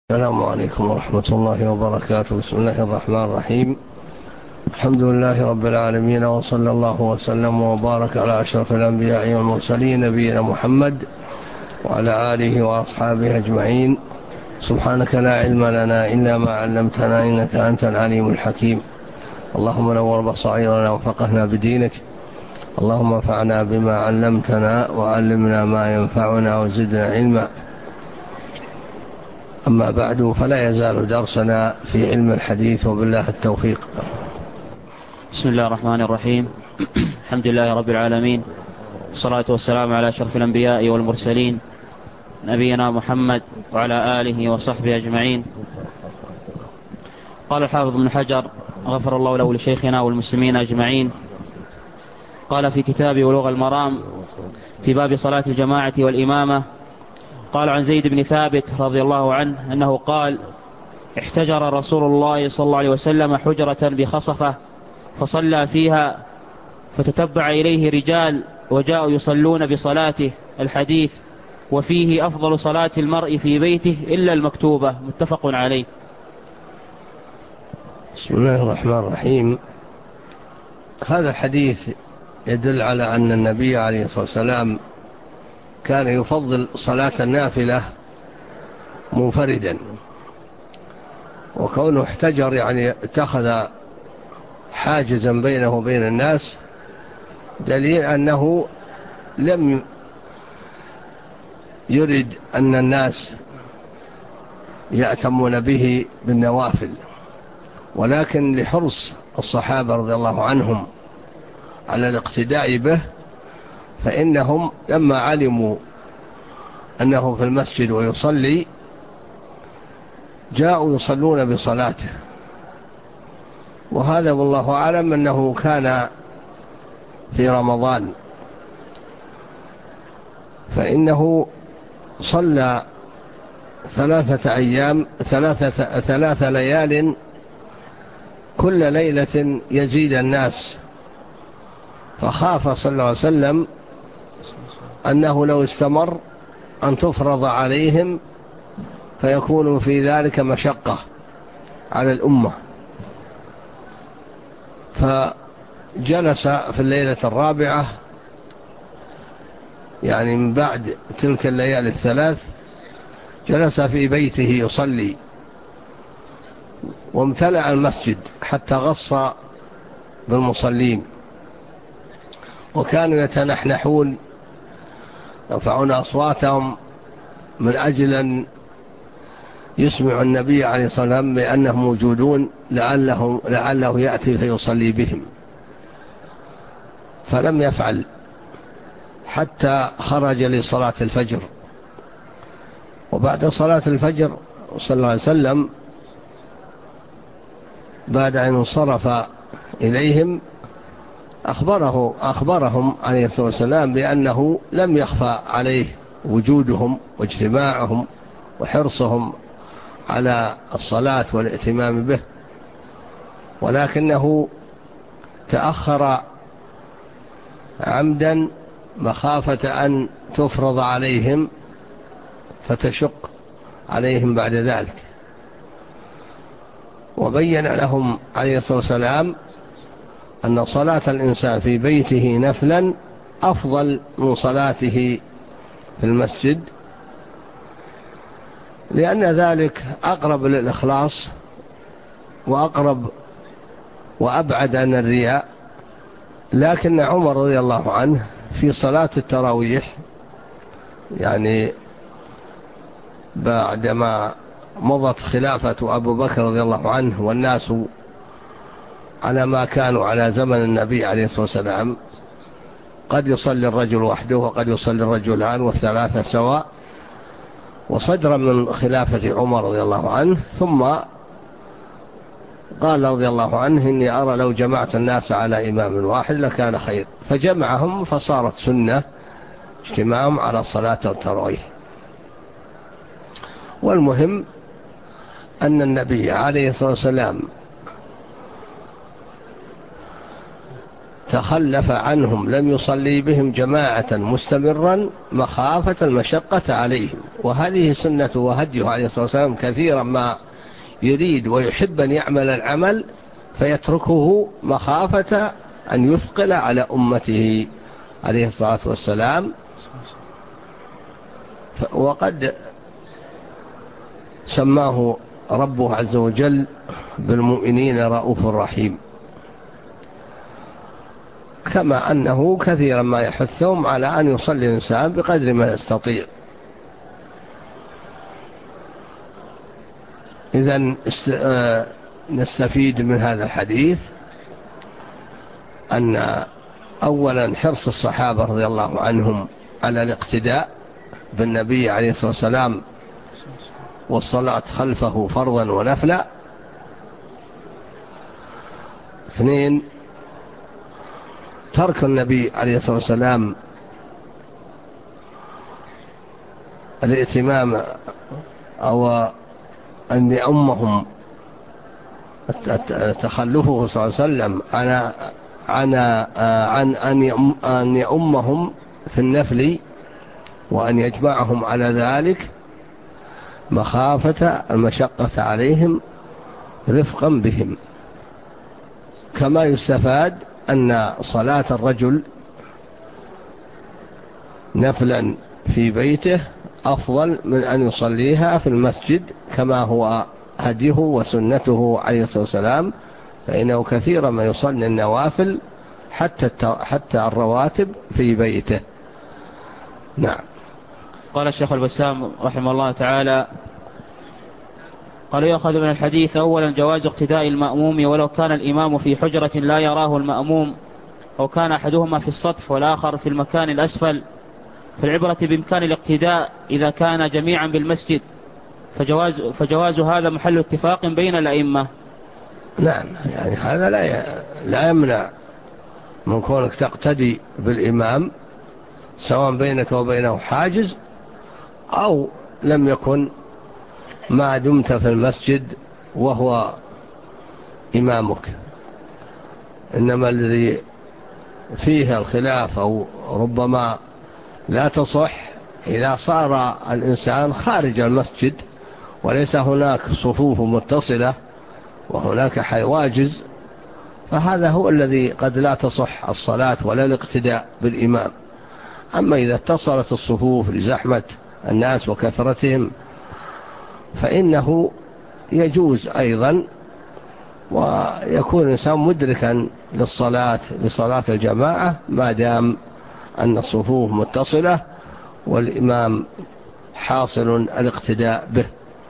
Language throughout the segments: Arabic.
السلام عليكم ورحمة الله وبركاته. بسم الله الرحمن الرحيم. الحمد لله رب العالمين، وصلى الله وسلم وبارك على أشرف الأنبياء والمرسلين نبينا محمد وعلى آله وأصحابه أجمعين. سبحانك لا علم لنا إلا ما علمتنا، إنك أنت العليم الحكيم. اللهم نور بصائرنا وفقهنا بدينك. اللهم انفعنا بما علمتنا وعلمنا ما ينفعنا وزدنا علما. أما بعد، فلا يزال درسنا في علم الحديث، وبالله التوفيق. بسم الله الرحمن الرحيم. الحمد لله رب العالمين، والصلاة والسلام على أشرف الأنبياء والمرسلين نبينا محمد وعلى آله وصحبه أجمعين. قال الحافظ ابن حجر غفر الله له لشيخنا والمسلمين أجمعين، قال في كتاب بلوغ المرام في باب صلاة الجماعة والإمامة، قال عن زيد بن ثابت رضي الله عنه أنه قال: احتجر رسول الله صلى الله عليه وسلم حجرة بخصفة فصلى فيها، فتتبع إليه رجال وجاءوا يصلون بصلاته. الحديث وفيه أفضل صلاة المرء في بيته إلا المكتوبة. متفق عليه. بسم الله الرحمن الرحيم. هذا الحديث يدل على أن النبي عليه الصلاة والسلام كان يفضل صلاة النافلة منفردا، وكونه احتجر يعني اتخذ حاجزا بينه وبين الناس، دليل أنه لم يرد أن الناس يأتمون به بالنوافل، ولكن لحرص الصحابة رضي الله عنهم على الاقتداء به، فإنهم لما علموا أنه في المسجد ويصلي جاءوا يصلون بصلاته. وهذا والله أعلم أنه كان في رمضان، فإنه صلى 3 أيام 3 ليال، كل ليلة يزيد الناس، فخاف صلى الله عليه وسلم أنه لو استمر أن تفرض عليهم فيكون في ذلك مشقة على الأمة، فجلس في الليلة الرابعة، يعني من بعد تلك الليالي 3، جلس في بيته يصلي، وامتلأ المسجد حتى غص بالمصلين، وكانوا يتنحنحون يرفعون أصواتهم من أجل أن يسمع النبي عليه الصلاة والسلام بأنهم موجودون، لعله يأتي فيصلي بهم، فلم يفعل حتى خرج لصلاة الفجر. وبعد صلاة الفجر صلى الله عليه وسلم بعد أن انصرف إليهم أخبرهم عليه الصلاة والسلام بأنه لم يخفى عليه وجودهم واجتماعهم وحرصهم على الصلاة والائتمام به، ولكنه تأخر عمدا مخافة أن تفرض عليهم فتشق عليهم بعد ذلك. وبين لهم عليه الصلاة والسلام أن صلاة الإنسان في بيته نفلا أفضل من صلاته في المسجد، لأن ذلك أقرب للإخلاص وأقرب وأبعد عن الرياء. لكن عمر رضي الله عنه في صلاة التراويح، يعني بعدما مضت خلافة أبو بكر رضي الله عنه والناس على ما كانوا على زمن النبي عليه الصلاة والسلام، قد يصلي الرجل وحده وقد يصلي الرجلان والثلاثة سواء، وصدرا من خلافة عمر رضي الله عنه، ثم قال رضي الله عنه: إني أرى لو جمعت الناس على إمام واحد لكان خير، فجمعهم فصارت سنة اجتماعهم على صلاة التراويح. والمهم أن النبي عليه الصلاة والسلام تخلف عنهم لم يصلي بهم جماعة مستمرا مخافة المشقة عليهم. وهذه سنة وهديه عليه الصلاة والسلام، كثيرا ما يريد ويحب أن يعمل العمل فيتركه مخافة أن يثقل على أمته عليه الصلاة والسلام. وقد سماه ربه عز وجل بالمؤمنين رؤوف رحيم، كما أنه كثيرا ما يحثهم على أن يصلي الإنسان بقدر ما يستطيع. إذن نستفيد من هذا الحديث أن أولا حرص الصحابة رضي الله عنهم على الاقتداء بالنبي عليه الصلاة والسلام والصلاة خلفه فرضا ونفلا. 2 ترك النبي عليه الصلاة والسلام الائتمام أو أن يأمهم، تخلفه صلى الله عليه وسلم عن أن يأمهم في النفل وأن يجمعهم على ذلك مخافة المشقة عليهم رفقا بهم. كما يستفاد أن صلاة الرجل نفلا في بيته أفضل من أن يصليها في المسجد، كما هو هديه وسنته عليه الصلاة والسلام، فإنه كثيرا ما يصلي النوافل حتى الرواتب في بيته. نعم. قال الشيخ البسام رحمه الله تعالى: قال: يؤخذ من الحديث أولا جواز اقتداء المأموم ولو كان الإمام في حجرة لا يراه المأموم، أو كان أحدهما في السطح والآخر في المكان الأسفل، فالعبرة بإمكان الاقتداء إذا كان جميعا بالمسجد، فجواز هذا محل اتفاق بين الأئمة. نعم، يعني هذا لا يمنع من كونك تقتدي بالإمام سواء بينك وبينه حاجز أو لم يكن، ما دمت في المسجد وهو إمامك. إنما الذي فيه الخلاف أو ربما لا تصح إذا صار الإنسان خارج المسجد وليس هناك صفوف متصلة وهناك حواجز، فهذا هو الذي قد لا تصح الصلاة ولا الاقتداء بالإمام. أما إذا اتصلت الصفوف لزحمة الناس وكثرتهم فإنه يجوز أيضا، ويكون الإنسان مدركا لصلاة الجماعة ما دام أن الصفوف متصلة والإمام حاصل الاقتداء به.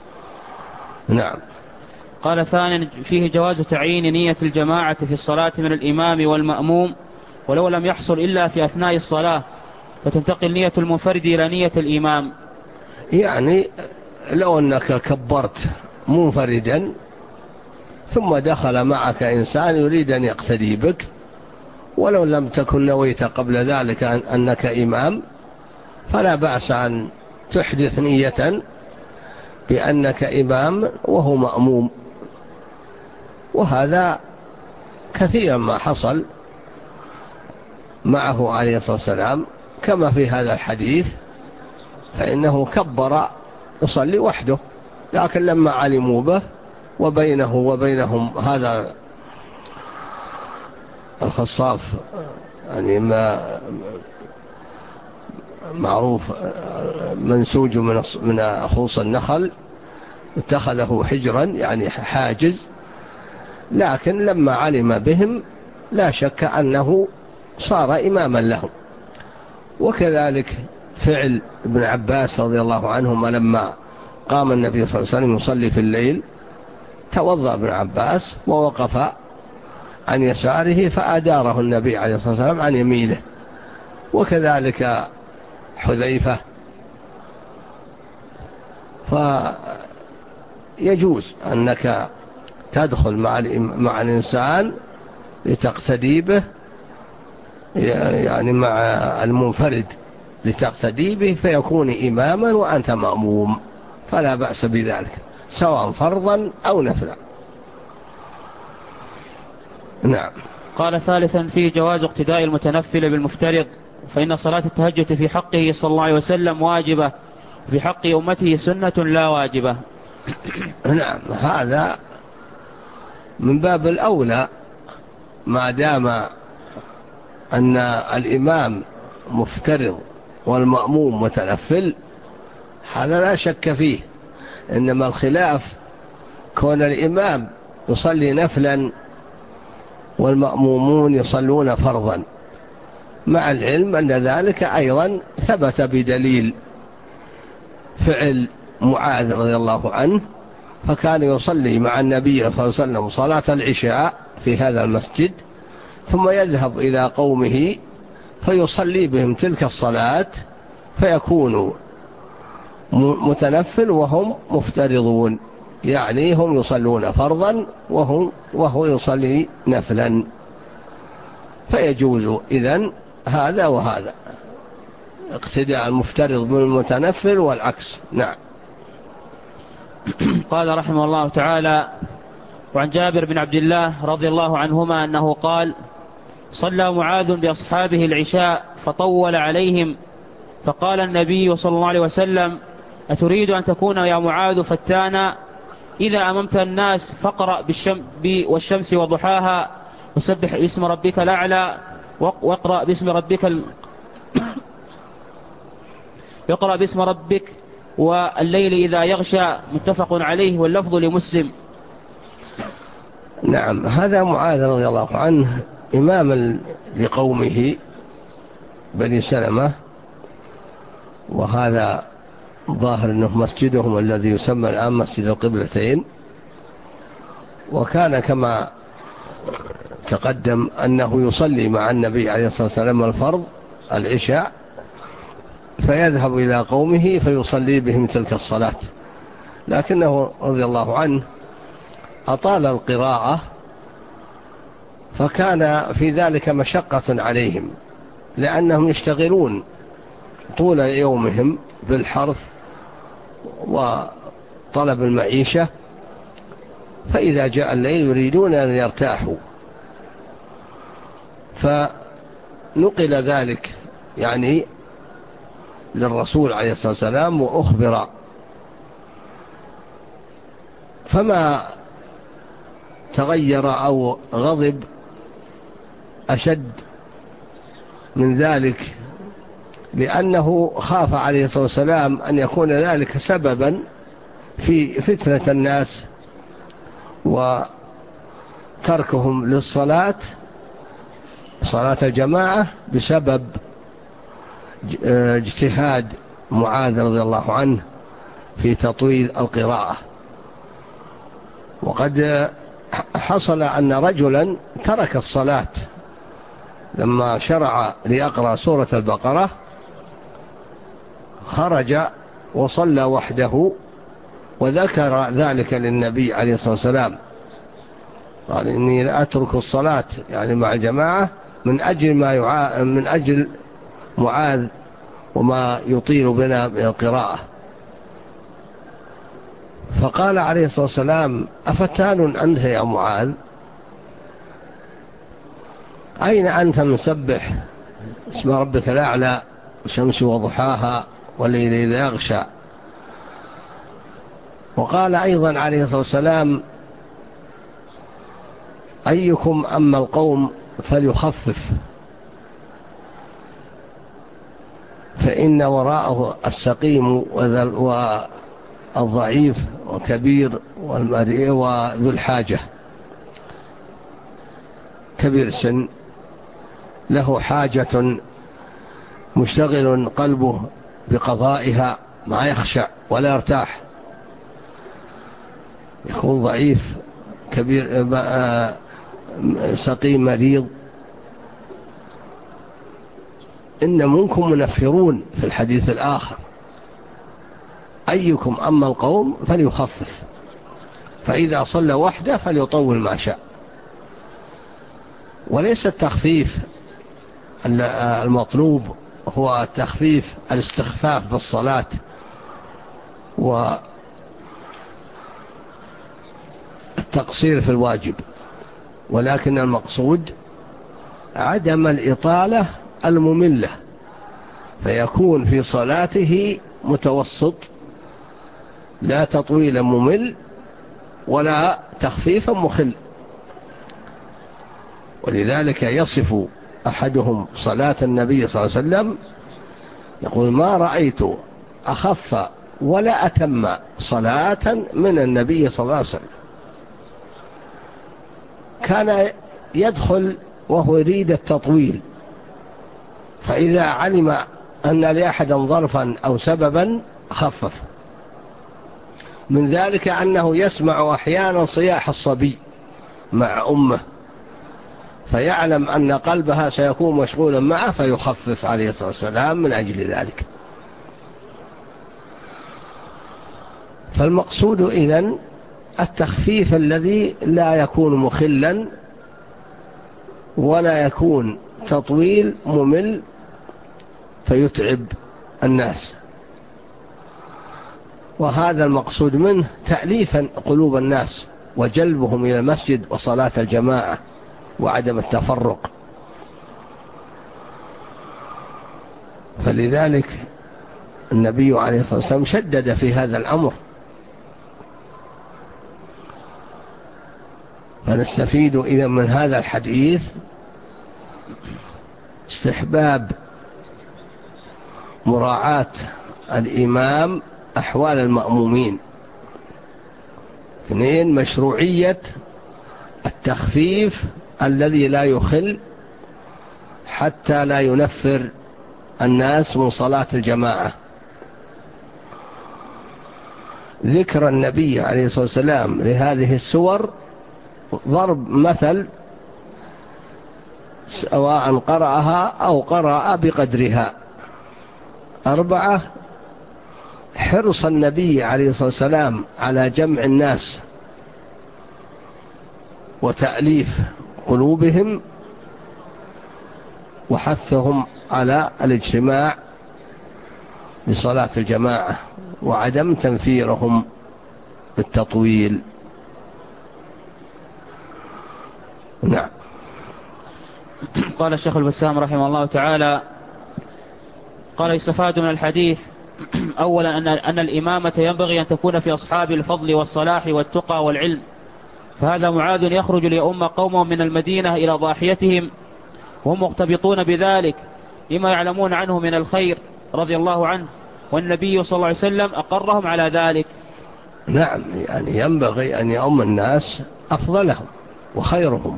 نعم. قال: ثانيا فيه جواز تعيين نية الجماعة في الصلاة من الإمام والمأموم ولو لم يحصل إلا في أثناء الصلاة، فتنتقل نية المنفرد إلى نية الإمام. يعني لو أنك كبرت منفردا ثم دخل معك إنسان يريد أن يقتدي بك ولو لم تكن نويت قبل ذلك أنك إمام، فلا بأس أن تحدث نية بأنك إمام وهو مأموم. وهذا كثيرا ما حصل معه عليه الصلاة والسلام، كما في هذا الحديث، فإنه كبر يصلي وحده، لكن لما علموا به وبينه وبينهم هذا الخصاف، يعني ما معروف منسوج من خوص النخل، اتخذه حجرا يعني حاجز، لكن لما علم بهم لا شك أنه صار إماما لهم. وكذلك فعل ابن عباس رضي الله عنهما لما قام النبي صلى الله عليه وسلم يصلي في الليل، توضأ ابن عباس ووقف عن يساره فأداره النبي عليه الصلاة والسلام عن يمينه. وكذلك حذيفة. فيجوز أنك تدخل مع الإنسان لتقتدي به، يعني مع المنفرد لتقتدي به فيكون إماما وأنت مأموم، فلا بأس بذلك سواء فرضا أو نفلا. نعم. قال ثالثا فيه جواز اقتداء المتنفل بالمفترض، فإن صلاة التهجد في حقه صلى الله عليه وسلم واجبة، وفي حق أمته سنة لا واجبة. نعم، هذا من باب الأولى ما دام أن الإمام مفترض والمأموم متنفل، هذا لا شك فيه. إنما الخلاف كون الإمام يصلي نفلا والمأمومون يصلون فرضا، مع العلم أن ذلك أيضا ثبت بدليل فعل معاذ رضي الله عنه، فكان يصلي مع النبي صلى الله عليه وسلم صلاة العشاء في هذا المسجد، ثم يذهب إلى قومه فيصلي بهم تلك الصلاة، فيكون متنفل وهم مفترضون، يعني هم يصلون فرضا وهو يصلي نفلا، فيجوز إذن هذا وهذا، اقتداء المفترض بالمتنفل والعكس. نعم. قال رحمه الله تعالى: وعن جابر بن عبد الله رضي الله عنهما أنه قال: صلى معاذ بأصحابه العشاء فطول عليهم، فقال النبي صلى الله عليه وسلم: أتريد أن تكون يا معاذ فتانا؟ إذا أممت الناس فاقرأ والشمس وضحاها، وسبح باسم ربك الأعلى، واقرأ باسم ربك يقرأ باسم ربك والليل إذا يغشى. متفق عليه، واللفظ لمسلم. نعم، هذا معاذ رضي الله عنه إماما لقومه بني سلمة، وهذا ظاهر أنه مسجدهم الذي يسمى الآن مسجد القبلتين، وكان كما تقدم أنه يصلي مع النبي عليه الصلاة والسلام الفرض العشاء، فيذهب إلى قومه فيصلي بهم تلك الصلاة، لكنه رضي الله عنه أطال القراءة، فكان في ذلك مشقة عليهم، لأنهم يشتغلون طول يومهم بالحرث وطلب المعيشة، فإذا جاء الليل يريدون أن يرتاحوا، فنقل ذلك يعني للرسول عليه الصلاة والسلام وأخبر، فما تغير أو غضب أشد من ذلك، لأنه خاف عليه الصلاة والسلام أن يكون ذلك سببا في فتنة الناس وتركهم للصلاة، صلاة الجماعة، بسبب اجتهاد معاذ رضي الله عنه في تطويل القراءة. وقد حصل أن رجلا ترك الصلاة لما شرع ليقرأ سورة البقرة، خرج وصلى وحده وذكر ذلك للنبي عليه الصلاة والسلام، قال: إني لا أترك الصلاة يعني مع الجماعة من أجل معاذ وما يطيل بنا من القراءة. فقال عليه الصلاة والسلام: أفتان أنت يا معاذ؟ أين أنت من سبح اسم ربك الأعلى والشمس وضحاها والليل إذا يغشى؟ وقال أيضا عليه الصلاة والسلام: أيكم أما القوم فليخفف، فإن وراءه السقيم والضعيف وكبير والمريء وذو الحاجة، كبير سن له حاجة مشتغل قلبه بقضائها، ما يخشع ولا يرتاح، يكون ضعيف كبير سقيم مريض. إن منكم منفرون في الحديث الآخر: أيكم أما القوم فليخفف، فإذا صلى وحده فليطول ما شاء. وليس التخفيف المطلوب هو التخفيف الاستخفاف بالصلاة والتقصير في الواجب، ولكن المقصود عدم الإطالة المملة، فيكون في صلاته متوسط، لا تطويل ممل ولا تخفيف مخل. ولذلك يصف أحدهم صلاة النبي صلى الله عليه وسلم يقول: ما رأيت أخف ولا أتم صلاة من النبي صلى الله عليه وسلم. كان يدخل وهو يريد التطويل، فإذا علم أن لأحد ظرفا أو سببا خفف. من ذلك أنه يسمع أحيانا صياح الصبي مع أمه، فيعلم أن قلبها سيكون مشغولا معه فيخفف عليه الصلاة والسلام من أجل ذلك. فالمقصود إذن التخفيف الذي لا يكون مخلا ولا يكون تطويل ممل فيتعب الناس، وهذا المقصود منه تأليفا قلوب الناس وجلبهم إلى المسجد وصلاة الجماعة وعدم التفرق. فلذلك النبي عليه الصلاة والسلام شدد في هذا الأمر. فنستفيد إذن من هذا الحديث استحباب مراعاة الإمام أحوال المأمومين. 2 مشروعية التخفيف الذي لا يخل حتى لا ينفر الناس من صلاة الجماعة. ذكر النبي عليه الصلاة والسلام لهذه السور ضرب مثل سواء قرأها أو قرأ بقدرها. 4 حرص النبي عليه الصلاة والسلام على جمع الناس وتأليف قلوبهم وحثهم على الاجتماع لصلاة الجماعة وعدم تنفيرهم بالتطويل. نعم. قال الشيخ البسام رحمه الله تعالى: قال: يستفاد من الحديث أولا أن الإمامة ينبغي أن تكون في أصحاب الفضل والصلاح والتقى والعلم، فهذا معاذ يخرج ليؤم قومهم من المدينة إلى ضاحيتهم وهم مقتبطون بذلك لما يعلمون عنه من الخير رضي الله عنه، والنبي صلى الله عليه وسلم أقرهم على ذلك. نعم، يعني ينبغي أن يؤم الناس أفضلهم وخيرهم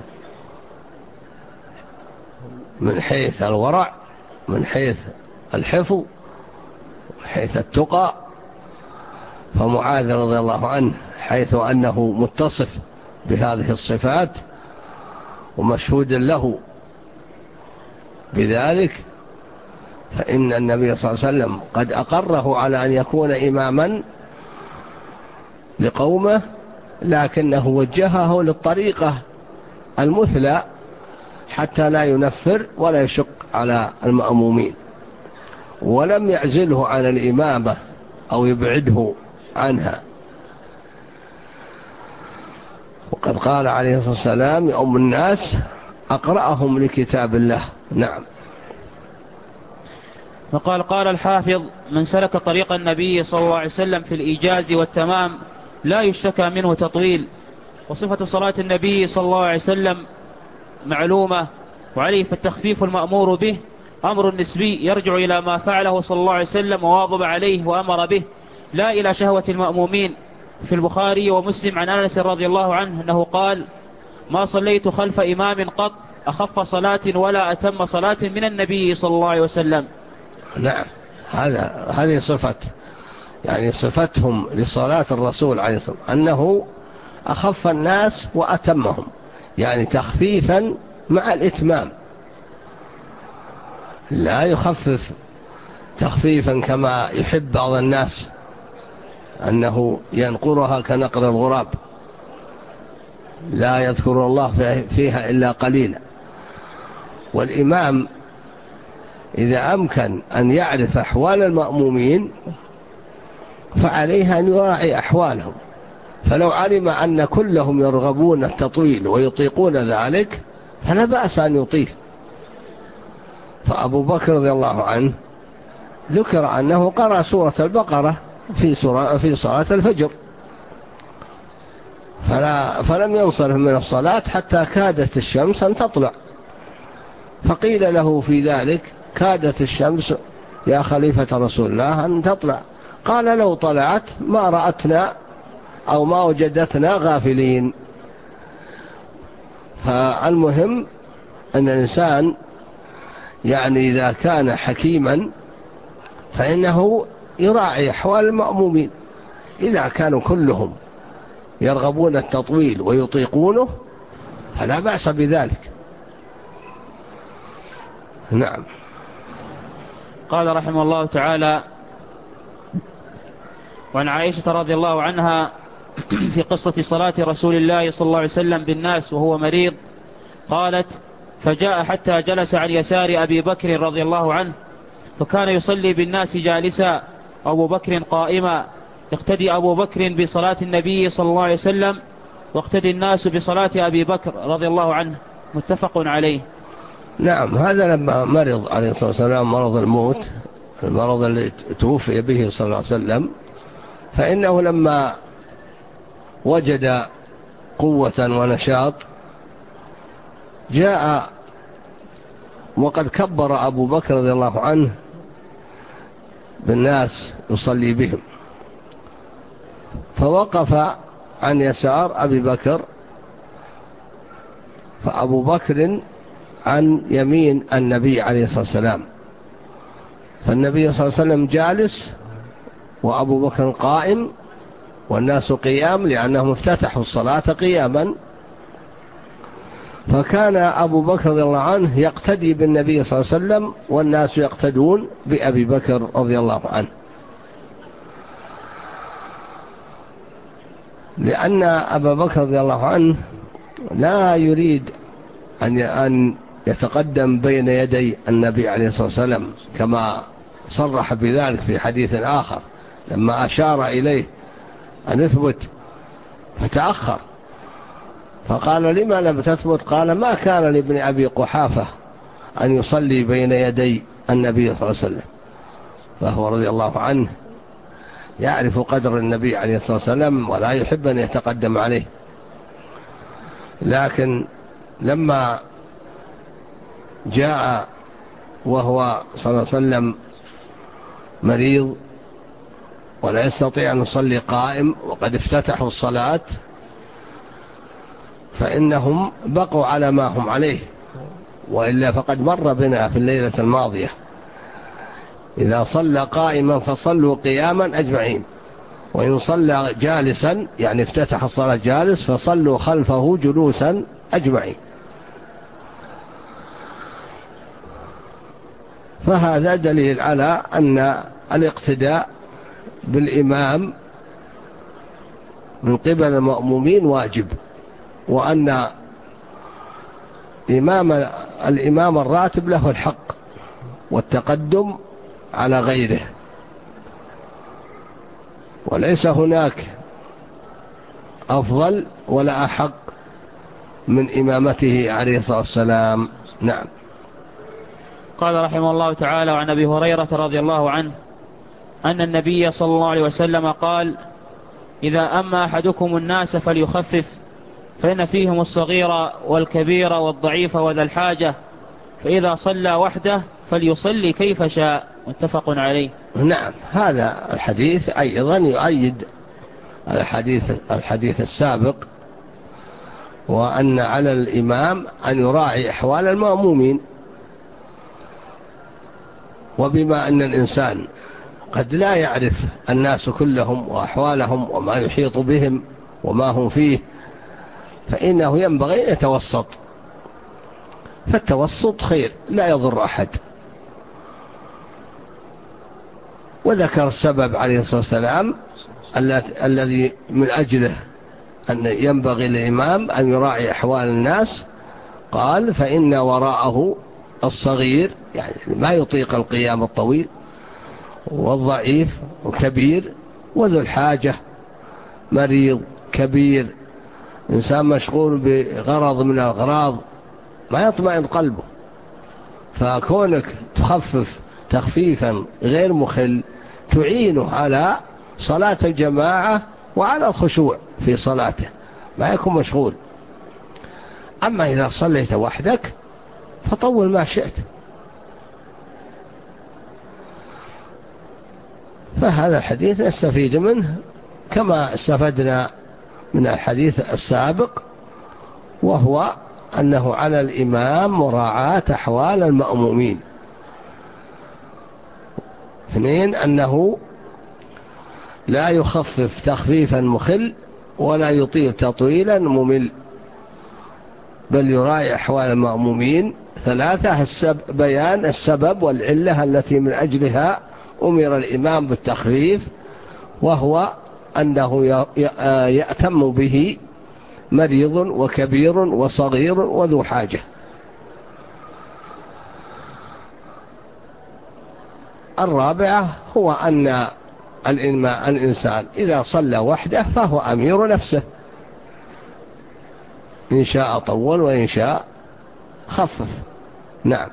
من حيث الورع، من حيث الحفظ، من حيث التقى. فمعاذ رضي الله عنه حيث أنه متصف بهذه الصفات ومشهود له بذلك، فإن النبي صلى الله عليه وسلم قد أقره على أن يكون إماما لقومه، لكنه وجهه للطريقة المثلى حتى لا ينفر ولا يشق على المأمومين، ولم يعزله عن الإمامة أو يبعده عنها. وقد قال عليه الصلاة والسلام: يؤم الناس أقرأهم لكتاب الله. نعم. وقال قال الحافظ: من سلك طريق النبي صلى الله عليه وسلم في الإيجاز والتمام لا يشتكى منه تطويل. وصفة صلاة النبي صلى الله عليه وسلم معلومة وعليه، فالتخفيف المأمور به أمر نسبي يرجع إلى ما فعله صلى الله عليه وسلم وواظب عليه وأمر به، لا إلى شهوة المأمومين. في البخاري ومسلم عن أنس رضي الله عنه أنه قال: ما صليت خلف إمام قط أخف صلاة ولا أتم صلاة من النبي صلى الله عليه وسلم. نعم، هذه صفة، يعني صفتهم لصلاة الرسول عليه الصلاة والسلام أنه أخف الناس وأتمهم، يعني تخفيفا مع الإتمام، لا يخفف تخفيفا كما يحب بعض الناس أنه ينقرها كنقر الغراب، لا يذكر الله فيها إلا قليلا. والإمام إذا أمكن أن يعرف أحوال المأمومين فعليه أن يراعي أحوالهم، فلو علم أن كلهم يرغبون التطويل ويطيقون ذلك فلا بأس أن يطيل، فأبو بكر رضي الله عنه ذكر أنه قرأ سورة البقرة في صلاة الفجر، فلم ينصرف من الصلاة حتى كادت الشمس أن تطلع، فقيل له في ذلك: كادت الشمس يا خليفة رسول الله أن تطلع. قال: لو طلعت ما رأتنا أو ما وجدتنا غافلين. فالمهم أن الإنسان يعني إذا كان حكيما فإنه يراعي أحوال المأمومين، إذا كانوا كلهم يرغبون التطويل ويطيقونه فلا بأس بذلك. نعم. قال رحمه الله تعالى: وعن عائشة رضي الله عنها في قصة صلاة رسول الله صلى الله عليه وسلم بالناس وهو مريض قالت: فجاء حتى جلس عن يسار أبي بكر رضي الله عنه، فكان يصلي بالناس جالسا أبو بكر قائما، يقتدي أبو بكر بصلاة النبي صلى الله عليه وسلم واقتدي الناس بصلاة أبي بكر رضي الله عنه. متفق عليه. نعم. هذا لما مرض عليه الصلاة والسلام مرض الموت، المرض الذي توفي به صلى الله عليه وسلم، فإنه لما وجد قوة ونشاط جاء وقد كبر أبو بكر رضي الله عنه بالناس يصلي بهم، فوقف عن يسار أبي بكر، فأبو بكر عن يمين النبي عليه الصلاة والسلام، فالنبي صلى الله عليه وسلم جالس وأبو بكر قائم والناس قيام، لأنهم افتتحوا الصلاة قياما، فكان أبو بكر رضي الله عنه يقتدي بالنبي صلى الله عليه وسلم والناس يقتدون بأبي بكر رضي الله عنه، لأن أبا بكر رضي الله عنه لا يريد أن يتقدم بين يدي النبي عليه الصلاة والسلام، كما صرح بذلك في حديث آخر لما أشار إليه أن يثبت فتأخر، فقال: لما لم تثبت؟ قال: ما كان لابن أبي قحافة أن يصلي بين يدي النبي صلى الله عليه وسلم، فهو رضي الله عنه يعرف قدر النبي عليه الصلاة والسلام ولا يحب أن يتقدم عليه. لكن لما جاء وهو صلى الله عليه وسلم مريض ولا يستطيع أن يصلي قائم وقد افتتحوا الصلاة، فإنهم بقوا على ما هم عليه، وإلا فقد مر بنا في الليلة الماضية: إذا صلى قائما فصلوا قياما أجمعين، وإن صلى جالسا يعني افتتح الصلاة جالس فصلوا خلفه جلوسا أجمعين. فهذا دليل على أن الاقتداء بالإمام من قبل المأمومين واجب، وأن الإمام الراتب له الحق والتقدم على غيره، وليس هناك أفضل ولا أحق من إمامته عليه الصلاة والسلام. نعم. قال رحمه الله تعالى: وعن أبي هريرة رضي الله عنه أن النبي صلى الله عليه وسلم قال: إذا أما أحدكم الناس فليخفف، فإن فيهم الصغير والكبير والضعيف وذا الحاجة، فإذا صلى وحده فليصلي كيف شاء. متفق عليه. نعم. هذا الحديث أيضا يؤيد الحديث السابق، وأن على الإمام أن يراعي أحوال المأمومين، وبما أن الإنسان قد لا يعرف الناس كلهم وأحوالهم وما يحيط بهم وما هم فيه، فإنه ينبغي أن يتوسط، فالتوسط خير لا يضر أحد. وذكر السبب عليه الصلاة والسلام الذي من أجله أن ينبغي للإمام أن يراعي أحوال الناس، قال: فإن وراءه الصغير يعني ما يطيق القيام الطويل، والضعيف وكبير، وذو الحاجة مريض كبير، إنسان مشغول بغرض من الأغراض ما يطمئن قلبه، فكونك تخفف تخفيفا غير مخل تعينه على صلاة الجماعة وعلى الخشوع في صلاته، ما يكون مشغول. أما إذا صليت وحدك فطول ما شئت. فهذا الحديث نستفيد منه كما استفدنا من الحديث السابق، وهو أنه على الإمام مراعاة أحوال المأمومين. 2 أنه لا يخفف تخفيفا مخل ولا يطيل تطويلا ممل، بل يراعي أحوال المأمومين. 3 بيان السبب والعلة التي من أجلها أمر الإمام بالتخفيف، وهو أنه يأتم به مريض وكبير وصغير وذو حاجة. 4 هو أن الإنسان إذا صلى وحده فهو أمير نفسه، إن شاء طول وإن شاء خفف. نعم.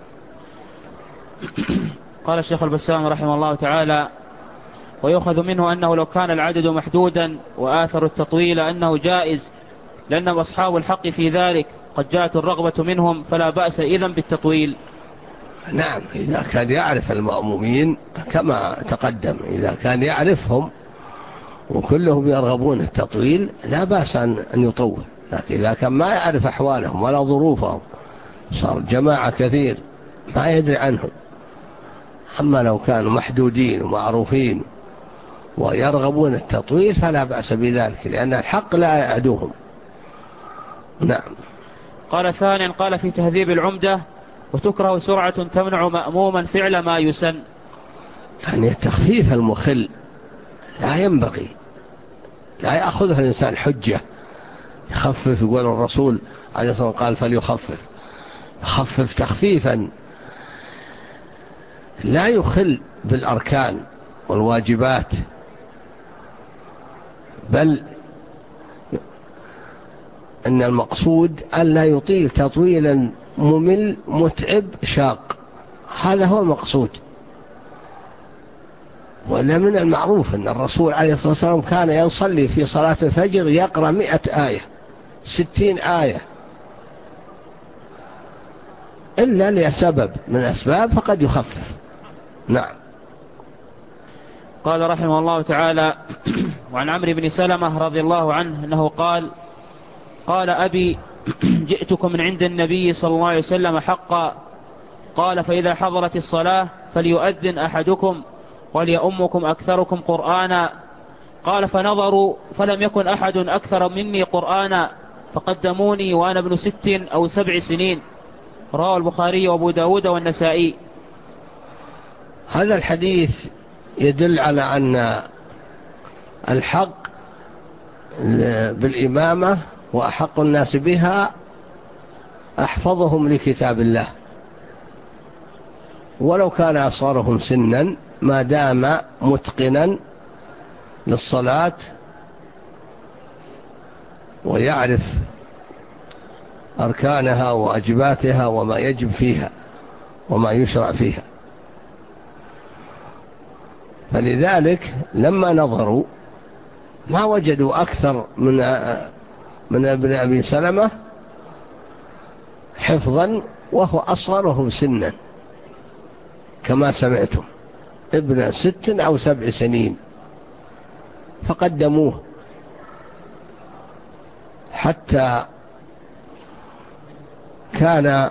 قال الشيخ البسام رحمه الله تعالى: ويؤخذ منه أنه لو كان العدد محدودا وآثر التطويل أنه جائز، لأن أصحاب الحق في ذلك قد جاءت الرغبة منهم، فلا بأس إذن بالتطويل. نعم، إذا كان يعرف المأمومين كما تقدم، إذا كان يعرفهم وكلهم يرغبون التطويل لا بأس أن يطول. لكن إذا كان ما يعرف أحوالهم ولا ظروفهم، صار جماعة كثير ما يدري عنهم. أما لو كانوا محدودين ومعروفين ويرغبون التطويل فلا بأس بذلك، لأن الحق لا يعدوهم. نعم. قال 2 قال في تهذيب العمدة: وتكره سرعة تمنع مأموما فعل ما يسن. يعني التخفيف المخل لا ينبغي، لا يأخذها الإنسان حجة يخفف. يقول الرسول عليه الصلاة والسلام قال فليخفف، خفف تخفيفا لا يخل بالأركان والواجبات، بل أن المقصود أن لا يطيل تطويلا ممل متعب شاق، هذا هو المقصود. ولا من المعروف أن الرسول عليه الصلاة والسلام كان يصلي في صلاة الفجر يقرأ 100 آية 60 آية، إلا لسبب من أسباب فقد يخفف. نعم. قال رحمه الله تعالى: وعن عمرو بن سلمة رضي الله عنه أنه قال: قال أبي: جئتكم من عند النبي صلى الله عليه وسلم حقا. قال: فإذا حضرت الصلاة فليؤذن أحدكم وليؤمكم أكثركم قرآنا. قال: فنظروا فلم يكن أحد أكثر مني قرآنا، فقدموني وأنا ابن 6 أو 7 سنين. رواه البخاري وأبو داود والنسائي. هذا الحديث يدل على أن الحق بالإمامة وأحق الناس بها أحفظهم لكتاب الله، ولو كان أصغرهم سنا ما دام متقنا للصلاة ويعرف أركانها وواجباتها وما يجب فيها وما يشرع فيها. فلذلك لما نظروا ما وجدوا أكثر من ابن أبي سلمة حفظا، وهو أصغرهم سنا كما سمعتم، ابن 6 أو 7 سنين، فقدموه حتى كان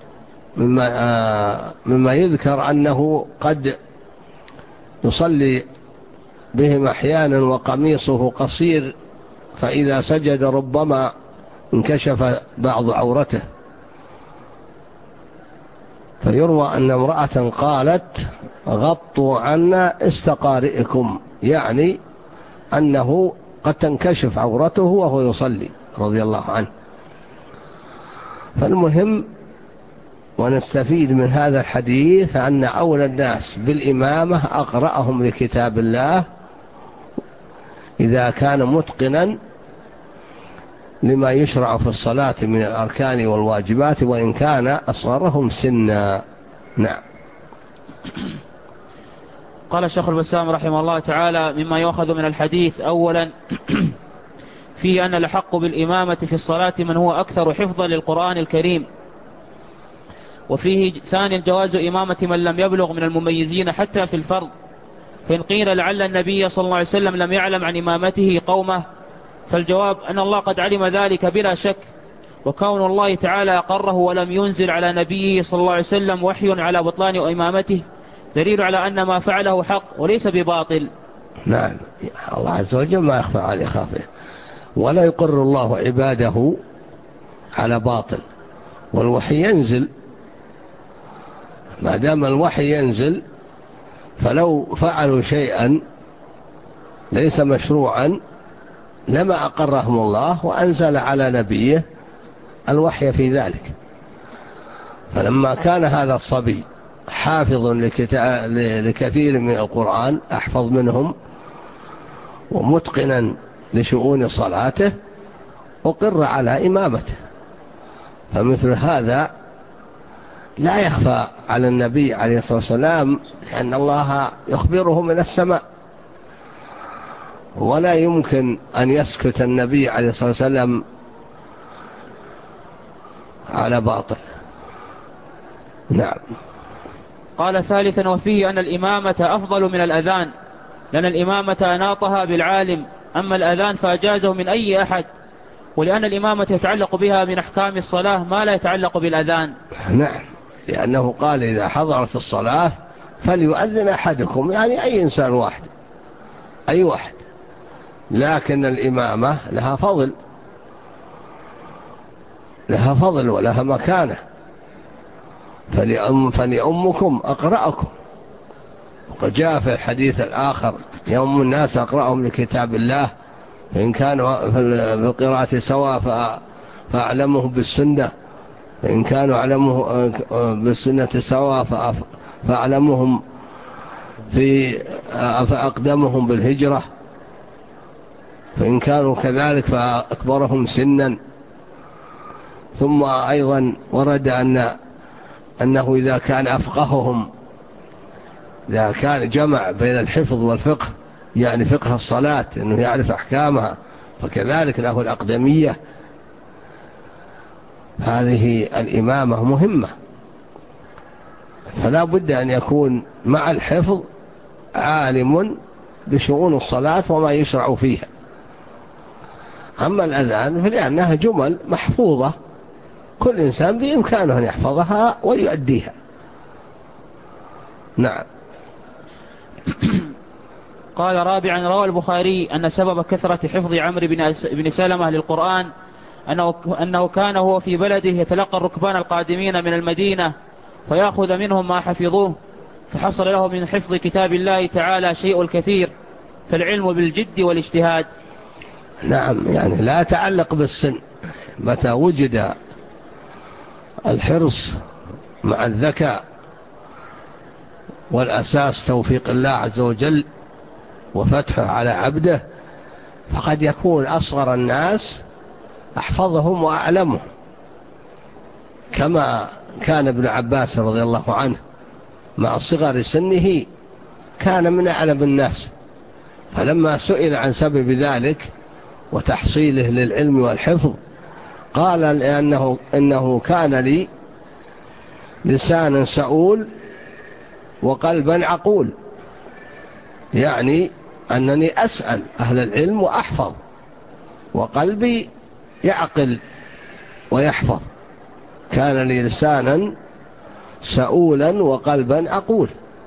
مما يذكر أنه قد يصلي بهم أحيانا وقميصه قصير، فإذا سجد ربما انكشف بعض عورته. فيروى أن امرأة قالت: غطوا عنا استقارئكم، يعني أنه قد تنكشف عورته وهو يصلي رضي الله عنه. فالمهم ونستفيد من هذا الحديث أن أولى الناس بالإمامة أقرأهم لكتاب الله إذا كان متقنا لما يشرع في الصلاة من الأركان والواجبات وإن كان أصغرهم سنا. نعم. قال الشيخ البسام رحمه الله تعالى: مما يؤخذ من الحديث: أولا فيه أن الحق بالإمامة في الصلاة من هو أكثر حفظا للقرآن الكريم. وفيه ثانيا جواز إمامة من لم يبلغ من المميزين حتى في الفرض، فإن قيل لعل النبي صلى الله عليه وسلم لم يعلم عن إمامته قومه، فالجواب أن الله قد علم ذلك بلا شك، وكون الله تعالى أقره ولم ينزل على نبيه صلى الله عليه وسلم وحي على بطلان إمامته دليل على أن ما فعله حق وليس بباطل. نعم، الله عز وجل ما يخفى عليه خافه، ولا يقر الله عباده على باطل، والوحي ينزل. ما دام الوحي ينزل فلو فعلوا شيئا ليس مشروعا لما أقرهم الله وأنزل على نبيه الوحي في ذلك. فلما كان هذا الصبي حافظ لكثير من القرآن، أحفظ منهم ومتقنا لشؤون صلاته، أقر على إمامته. فمثل هذا لا يخفى على النبي عليه الصلاة والسلام، لأن الله يخبره من السماء، ولا يمكن أن يسكت النبي عليه الصلاة والسلام على باطل. نعم. قال ثالثا: وفيه أن الإمامة أفضل من الأذان، لأن الإمامة أناطها بالعالم، أما الأذان فأجازه من أي أحد، ولأن الإمامة يتعلق بها من أحكام الصلاة ما لا يتعلق بالأذان. نعم، لأنه قال إذا حضرت الصلاة فليؤذن أحدكم، يعني أي إنسان واحد، أي واحد، لكن الإمامة لها فضل، لها فضل ولها مكانة. فليؤمكم أقرأكم، وقد جاء في الحديث الآخر: يؤم الناس أقرأهم لكتاب الله، فإن كانوا في القراءة سواء فأعلمهم بالسنة، فإن كانوا أعلمه بالسنة سواء فأعلمهم فأقدمهم بالهجرة، فإن كانوا كذلك فأكبرهم سنا. ثم أيضا ورد أنه إذا كان أفقههم، إذا كان جمع بين الحفظ والفقه، يعني فقه الصلاة أنه يعرف أحكامها، فكذلك له الأقدمية. هذه الإمامة مهمة، فلا بد أن يكون مع الحفظ عالم بشؤون الصلاة وما يشرع فيها. أما الأذان فلأنها جمل محفوظة، كل إنسان بإمكانه أن يحفظها ويؤديها. نعم. قال رابعا: روى البخاري أن سبب كثرة حفظ عمرو بن سلمة للقرآن أنه كان هو في بلده يتلقى الركبان القادمين من المدينة فيأخذ منهم ما حفظوه، فحصل له من حفظ كتاب الله تعالى شيء الكثير، فالعلم بالجد والاجتهاد. نعم، يعني لا تعلق بالسن، متى وجد الحرص مع الذكاء والأساس توفيق الله عز وجل وفتحه على عبده، فقد يكون أصغر الناس أحفظهم وأعلمهم، كما كان ابن عباس رضي الله عنه مع صغر سنه كان من أعلم الناس، فلما سئل عن سبب ذلك وتحصيله للعلم والحفظ قال إنه كان لي لسانا سؤول وقلبا عقول، يعني أنني أسأل أهل العلم وأحفظ، وقلبي يعقل ويحفظ. كان لي لسانا سؤولا وقلبا عقول.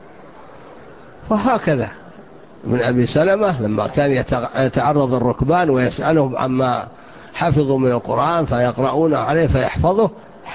وهكذا من أبي سلمة لما كان يتعرض الركبان ويسألهم عما حفظوا من القرآن فيقرؤون عليه فيحفظه،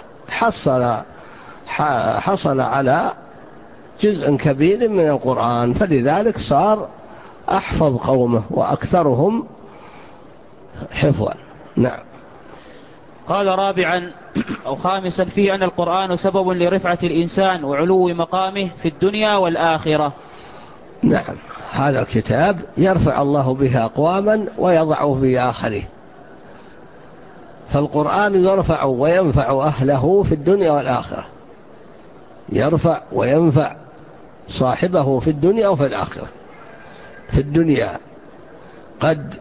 حصل على جزء كبير من القرآن، فلذلك صار أحفظ قومه وأكثرهم حفظا. نعم. قال رابعا أو خامسا: فيه أن القرآن سبب لرفعة الإنسان وعلو مقامه في الدنيا والآخرة. نعم، هذا الكتاب يرفع الله به أقواما ويضعه في آخره، فالقرآن يرفع وينفع أهله في الدنيا والآخرة، يرفع وينفع صاحبه في الدنيا وفي الآخرة. في الدنيا قد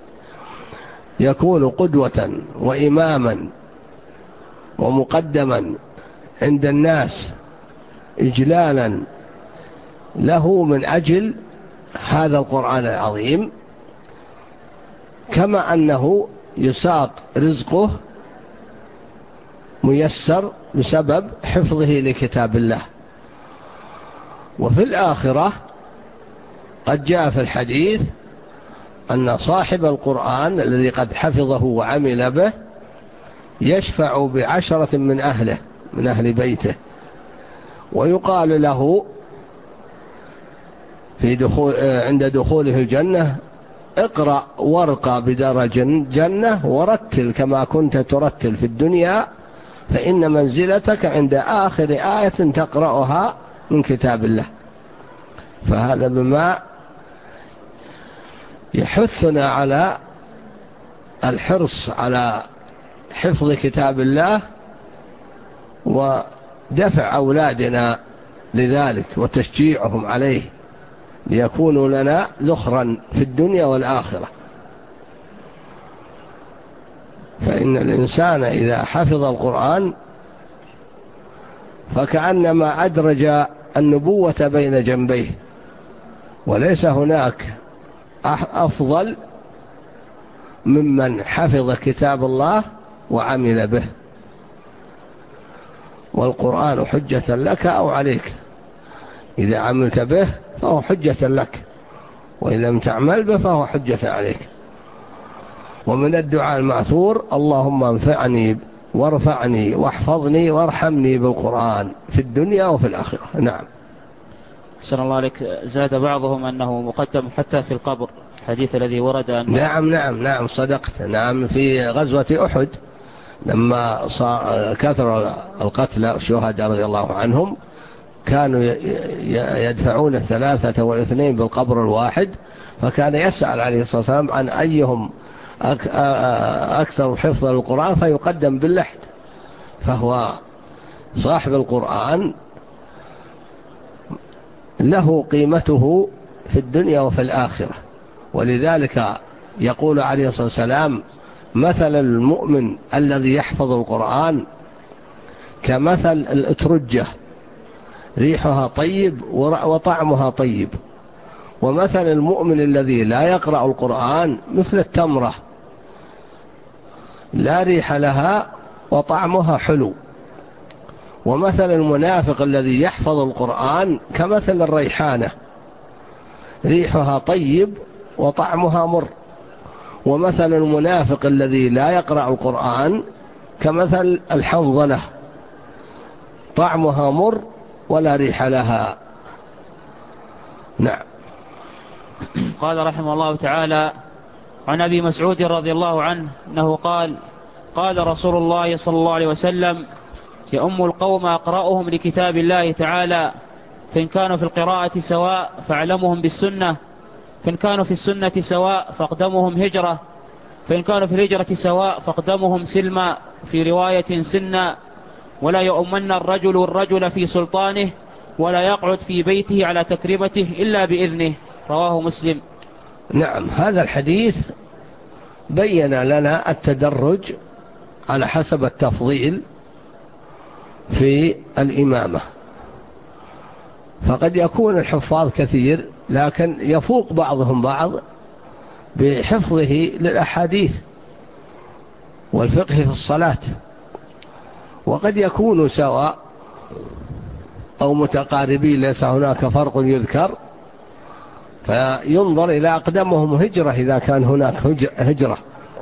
يكون قدوة وإماما ومقدما عند الناس إجلالا له من أجل هذا القرآن العظيم، كما أنه يساق رزقه ميسر بسبب حفظه لكتاب الله. وفي الآخرة قد جاء في الحديث أن صاحب القرآن الذي قد حفظه وعمل به يشفع ب10 من أهله، من أهل بيته، ويقال له عند دخوله الجنة: اقرأ وارقى بدرج الجنة ورتل كما كنت ترتل في الدنيا، فإن منزلتك عند آخر آية تقرأها من كتاب الله. فهذا بما يحثنا على الحرص على حفظ كتاب الله ودفع أولادنا لذلك وتشجيعهم عليه ليكونوا لنا ذخرا في الدنيا والآخرة. فإن الإنسان إذا حفظ القرآن فكأنما أدرج النبوة بين جنبيه، وليس هناك أفضل ممن حفظ كتاب الله وعمل به. والقرآن حجة لك أو عليك، إذا عملت به فهو حجة لك، وإن لم تعمل به فهو حجة عليك. ومن الدعاء المأثور: اللهم انفعني وارفعني واحفظني وارحمني بالقرآن في الدنيا وفي الآخرة. نعم. أحسن الله عليك. زاد بعضهم أنه مقدم حتى في القبر، الحديث الذي ورد أن نعم صدقت. نعم، في غزوة أحد لما كثر القتلى الشهداء رضي الله عنهم كانوا يدفعون 3 و2 بالقبر الواحد، فكان يسأل عليه الصلاة والسلام عن أيهم أكثر حفظا للقرآن فيقدم باللحد. فهو صاحب القرآن له قيمته في الدنيا وفي الآخرة. ولذلك يقول عليه الصلاة والسلام: مثل المؤمن الذي يحفظ القرآن كمثل الأترجة، ريحها طيب وطعمها طيب. ومثل المؤمن الذي لا يقرأ القرآن مثل التمرة، لا ريح لها وطعمها حلو. ومثل المنافق الذي يحفظ القرآن كمثل الريحانة، ريحها طيب وطعمها مر. ومثل المنافق الذي لا يقرأ القرآن كمثل الحنظلة، طعمها مر ولا ريح لها. نعم. قال رحمه الله تعالى: عن أبي مسعود رضي الله عنه أنه قال: قال رسول الله صلى الله عليه وسلم: يؤم القوم أقرأهم لكتاب الله تعالى، فإن كانوا في القراءة سواء فاعلمهم بالسنة، فإن كانوا في السنة سواء فاقدمهم هجرة، فإن كانوا في الهجرة سواء فاقدمهم سلما، في رواية سنا، ولا يؤمن الرجل في سلطانه، ولا يقعد في بيته على تكريمته إلا بإذنه. رواه مسلم. نعم، هذا الحديث بين لنا التدرج على حسب التفضيل في الإمامة. فقد يكون الحفاظ كثير لكن يفوق بعضهم بعض بحفظه للأحاديث والفقه في الصلاة، وقد يكونوا سواء أو متقاربين، ليس هناك فرق يذكر، فينظر إلى أقدمهم هجرة إذا كان هناك هجرة.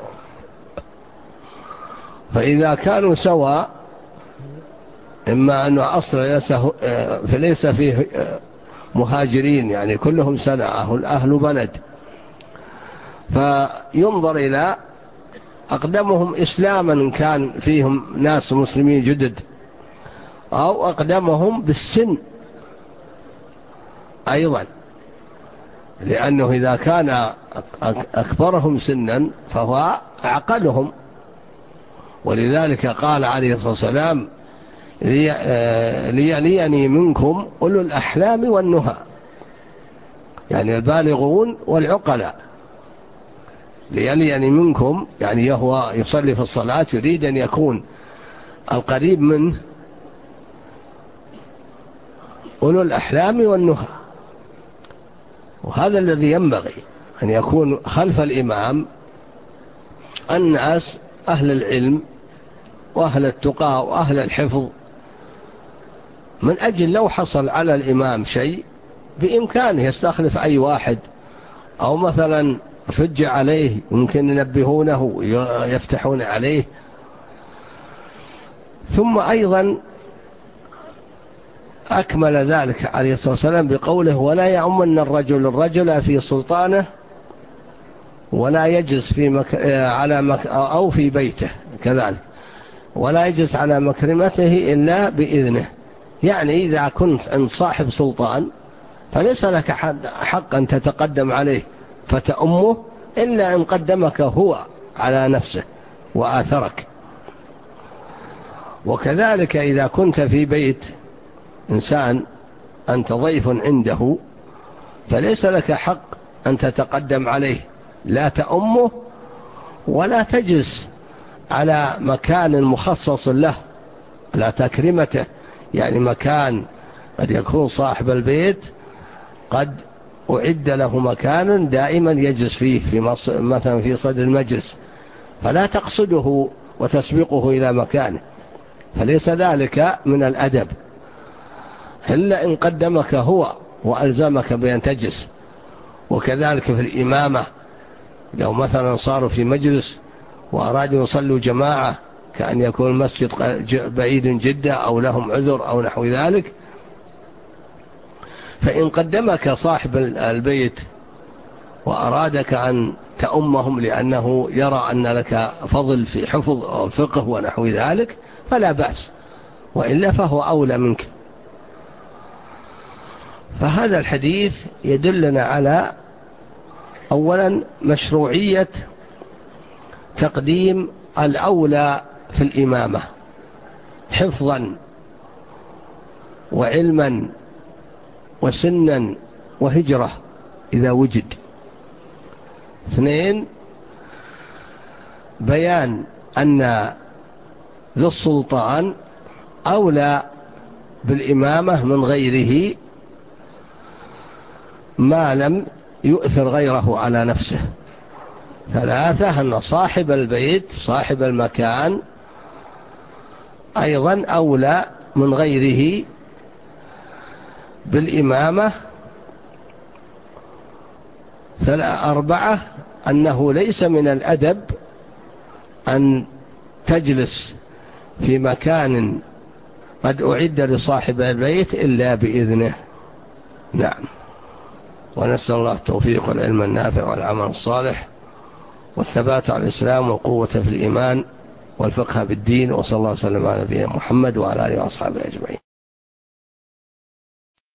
فإذا كانوا سواء، إما أنه أصلا ليس فيه مهاجرين، يعني كلهم سنة أهل بلد، فينظر إلى أقدمهم إسلاما إن كان فيهم ناس مسلمين جدد، أو أقدمهم بالسن أيضا، لأنه إذا كان أكبرهم سنا فهو أعقلهم، ولذلك قال عليه الصلاة والسلام ليليني منكم أولو الأحلام والنهى، يعني البالغون والعقلاء. ليليني منكم يعني هو يصلي في الصلاة يريد أن يكون القريب منه أولو الأحلام والنهى، وهذا الذي ينبغي أن يكون خلف الإمام الناس أهل العلم وأهل التقى وأهل الحفظ، من أجل لو حصل على الإمام شيء بإمكانه يستخلف أي واحد، أو مثلا فج عليه يمكن ينبهونه يفتحون عليه. ثم أيضا أكمل ذلك عليه الصلاة والسلام بقوله ولا يعمن الرجل في سلطانه ولا يجلس أو في بيته كذلك، ولا يجلس على مكرمته إلا بإذنه. يعني إذا كنت عند صاحب سلطان فليس لك حق أن تتقدم عليه فتأمه إلا إن قدمك هو على نفسه وآثرك. وكذلك إذا كنت في بيت إنسان أنت ضيف عنده فليس لك حق أن تتقدم عليه، لا تأمه ولا تجلس على مكان مخصص له، لا تكرمته، يعني مكان قد يكون صاحب البيت قد أعد له مكان دائما يجلس فيه مثلا في صدر المجلس، فلا تقصده وتسبقه إلى مكانه، فليس ذلك من الأدب إلا إن قدمك هو وألزمك بأن تجلس. وكذلك في الإمامة لو مثلا صاروا في مجلس وأرادوا يصلوا جماعة كأن يكون المسجد بعيد جدا أو لهم عذر أو نحو ذلك، فإن قدمك صاحب البيت وأرادك أن تأمهم لأنه يرى أن لك فضل في حفظ أو فقه ونحو ذلك فلا بأس، وإلا فهو أولى منك. فهذا الحديث يدلنا على أولا مشروعية تقديم الأولى في الإمامة حفظا وعلما وسنا وهجرة إذا وجد. اثنين بيان أن ذو السلطان أولى بالإمامة من غيره ما لم يؤثر غيره على نفسه. ثلاثة أن صاحب البيت صاحب المكان أيضا أولى من غيره بالإمامة. أربعة أنه ليس من الأدب أن تجلس في مكان قد أعد لصاحب البيت إلا بإذنه. نعم. ونسأل الله التوفيق والعلم النافع والعمل الصالح والثبات على الإسلام وقوة في الإيمان والفقه بالدين، وصلى الله وسلم على نبينا محمد وعلى آله وأصحابه أجمعين.